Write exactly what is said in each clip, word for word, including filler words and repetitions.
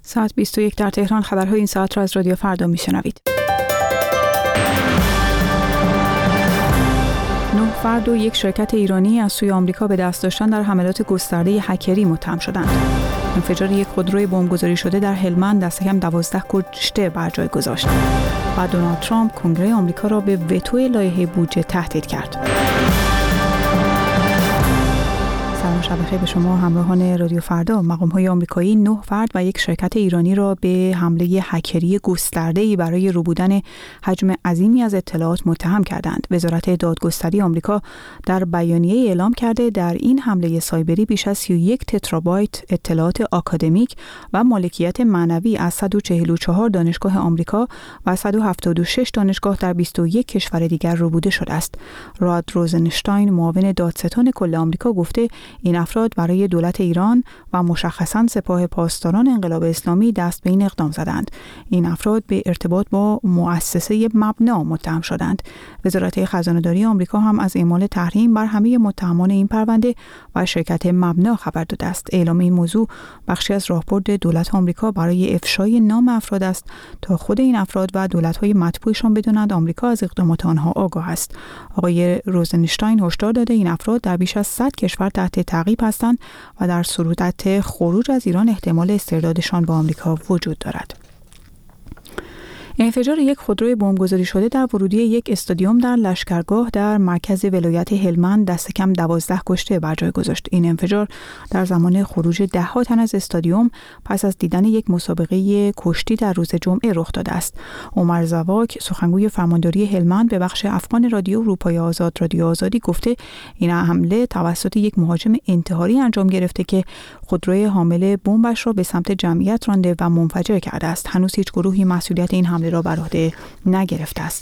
ساعت بیست و یک در تهران. خبرهای این ساعت را از رادیو فردا میشنوید. نه فرد و یک شرکت ایرانی از سوی آمریکا به دست داشتن در حملات گسترده هکری متهم شدند. انفجار یک خودروی بمبگذاری شده در هلمند دست کم دوازده کشته بر جای گذاشت. و دونالد ترامپ کنگره آمریکا را به وتو لایحه بودجه تهدید کرد. سلام شب بخیر به شما همراهان رادیو فردا. مقام‌های آمریکایی نه فرد و یک شرکت ایرانی را به حمله هکری گسترده‌ای برای ربودن حجم عظیمی از اطلاعات متهم کردند. وزارت دادگستری آمریکا در بیانیه اعلام کرده در این حمله سایبری بیش از سی و یک تترابایت اطلاعات آکادمیک و مالکیت معنوی از صد و چهل و چهار دانشگاه آمریکا و صد و هفتاد و شش دانشگاه در بیست و یک کشور دیگر ربوده شده است. راد روزنشتاین، معاون دادستان کل آمریکا، گفته این افراد برای دولت ایران و مشخصاً سپاه پاسداران انقلاب اسلامی دست به این اقدام زدند. این افراد به ارتباط با مؤسسه مبنا متهم شدند. وزارت خزانه‌داری آمریکا هم از اعمال تحریم بر همه متهمان این پرونده و شرکت مبنا خبر داده است. اعلام این موضوع بخشی از راهبرد دولت آمریکا برای افشای نام افراد است تا خود این افراد و دولت‌های متبوعشان بدانند آمریکا از اقدامات آنها آگاه است. آقای روزنشتاین هشدار داده این افراد در بیش از صد کشور تحت تعقیب هستند و در صورت خروج از ایران احتمال استردادشان با آمریکا وجود دارد. انفجار یک خودروی بمبگذاری شده در ورودی یک استادیوم در لشکرگاه در مرکز ولایت هلمند دست کم دوازده کشته بر جای گذاشت. این انفجار در زمان خروج ده ها تن از استادیوم پس از دیدن یک مسابقه کشتی در روز جمعه رخ داده است. عمر زواک، سخنگوی فرمانداری هلمند، به بخش افغان رادیو اروپای آزاد رادیو آزادی گفته این حمله توسط یک مهاجم انتحاری انجام گرفته که خودروی حامل بمبش را به سمت جمعیت رانده و منفجر کرده است. هنوز هیچ گروهی مسئولیت این حمله را بر عهده نگرفته است.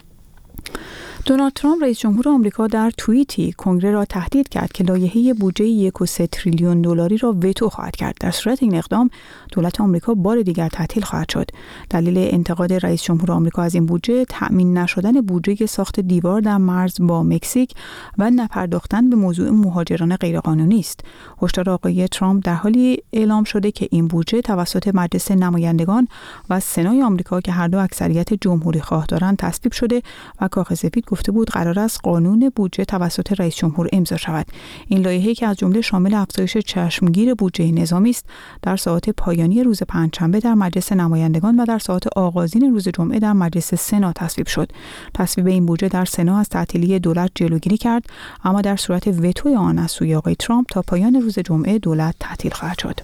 دونالد ترامپ رئیس جمهور آمریکا در توییتی کنگره را تهدید کرد که لایحه بودجه یک و سه تریلیون دلاری را وتو خواهد کرد. در صورت این اقدام دولت آمریکا بار دیگر تعطیل خواهد شد. دلیل انتقاد رئیس جمهور آمریکا از این بودجه تأمین نشدن بودجه ساخت دیوار در مرز با مکزیک و نپرداختن به موضوع مهاجران غیرقانونی است. هشدار آقای ترامپ در حالی اعلام شده که این بودجه توسط مجلس نمایندگان و سنای آمریکا که هر دو اکثریت جمهوری خواه دارند تصویب شده و کاخ سفید گفته بود قرار است قانون بودجه توسط رئیس جمهور امضا شود. این لایحه که از جمله شامل افزایش چشمگیر بودجه نظامی است در ساعات پایانی روز پنجشنبه در مجلس نمایندگان و در ساعات آغازین روز جمعه در مجلس سنا تصویب شد. تصویب این بودجه در سنا از تعطیلی دولت جلوگیری کرد، اما در صورت وتوی آن از سوی آقای ترامپ تا پایان روز جمعه دولت تعطیل خواهد شد.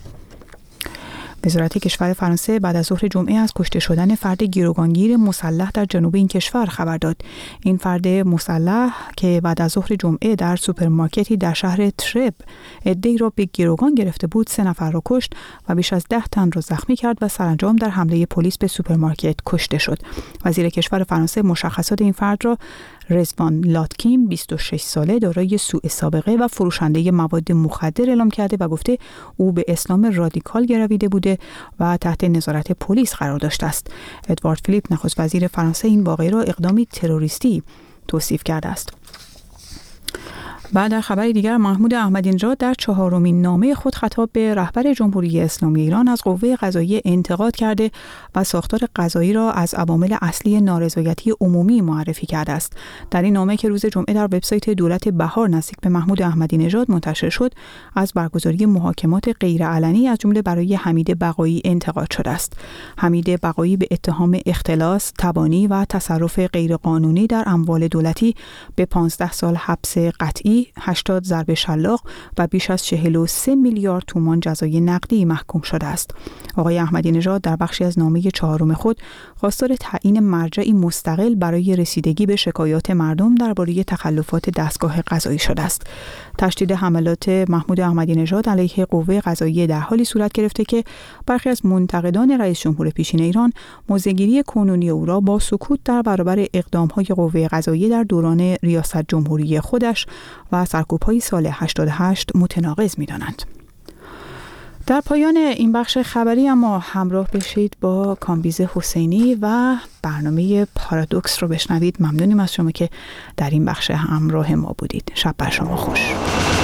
وزارت کشور فرانسه بعد از ظهر جمعه از کشته شدن فرد گروگانگیر مسلح در جنوب این کشور خبر داد. این فرد مسلح که بعد از ظهر جمعه در سوپرمارکتی در شهر ترب عده‌ای را به گروگان گرفته بود، سه نفر را کشت و بیش از ده تن را زخمی کرد و سرانجام در حمله پلیس به سوپرمارکت کشته شد. وزیر کشور فرانسه مشخصات این فرد را رزوان لاتکین، بیست و شش ساله، دارای سوء سابقه و فروشنده مواد مخدر اعلام کرده و گفته او به اسلام رادیکال گرویده بوده و تحت نظارت پلیس قرار داشته است. ادوارد فیلیپ، نخست وزیر فرانسه، این واقعه را اقدامی تروریستی توصیف کرده است. بعد در خبر دیگر، محمود احمدی نژاد در چهارمین نامه خود خطاب به رهبر جمهوری اسلامی ایران از قوه قضاییه انتقاد کرده و ساختار قضایی را از عوامل اصلی نارضایتی عمومی معرفی کرده است. در این نامه که روز جمعه در وبسایت دولت بهار نزدیک به محمود احمدی نژاد منتشر شد، از برگزاری محاکمات غیرعلنی از جمله برای حمید بقایی انتقاد شده است. حمید بقایی به اتهام اختلاس، تبانی و تصرف غیرقانونی در اموال دولتی به پانزده سال حبس قطعی، هشتاد ضرب شلاق و بیش از چهل و سه میلیارد تومان جزای نقدی محکوم شده است. آقای احمدی نژاد در بخشی از نامه چهارم خود خواستار تعیین مرجعی مستقل برای رسیدگی به شکایات مردم درباره تخلفات دستگاه قضایی شده است. تشدید حملات محمود احمدی نژاد علیه قوه قضاییه در حالی صورت گرفته که برخی از منتقدان رئیس جمهور پیشین ایران موضع‌گیری کنونی او را با سکوت در برابر اقدام‌های قوه قضاییه در دوران ریاست جمهوری خودش و سرکوب‌های سال هشتاد و هشت متناقض می‌دانند. در پایان این بخش خبری اما همراه بشید با کامبیز حسینی و برنامه پارادوکس رو بشنوید. ممنونیم از شما که در این بخش همراه ما بودید. شب بر شما خوش.